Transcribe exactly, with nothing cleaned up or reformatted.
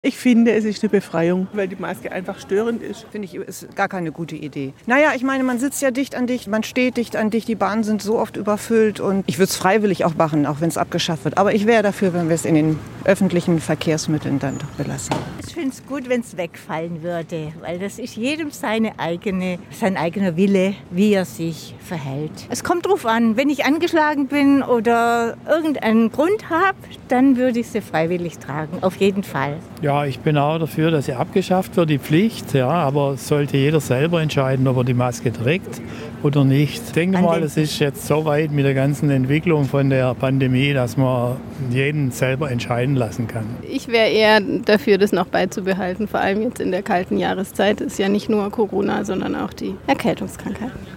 Ich finde, es ist eine Befreiung, weil die Maske einfach störend ist. Finde ich, ist gar keine gute Idee. Naja, ich meine, man sitzt ja dicht an dicht, man steht dicht an dicht, die Bahnen sind so oft überfüllt und ich würde es freiwillig auch machen, auch wenn es abgeschafft wird. Aber ich wäre dafür, wenn wir es in den öffentlichen Verkehrsmitteln dann doch belassen. Ich finde es gut, wenn es wegfallen würde, weil das ist jedem seine eigene, sein eigener Wille, wie er sich verhält. Es kommt drauf an, wenn ich angeschlagen bin oder irgendeinen Grund habe, dann würde ich sie freiwillig tragen, auf jeden Fall. Ja, ich bin auch dafür, dass sie abgeschafft wird, die Pflicht. Ja, aber sollte jeder selber entscheiden, ob er die Maske trägt oder nicht. Ich denke mal, es ist jetzt so weit mit der ganzen Entwicklung von der Pandemie, dass man jeden selber entscheiden lassen kann. Ich wäre eher dafür, das noch beizubehalten, vor allem jetzt in der kalten Jahreszeit. Ist ja nicht nur Corona, sondern auch die Erkältungskrankheit.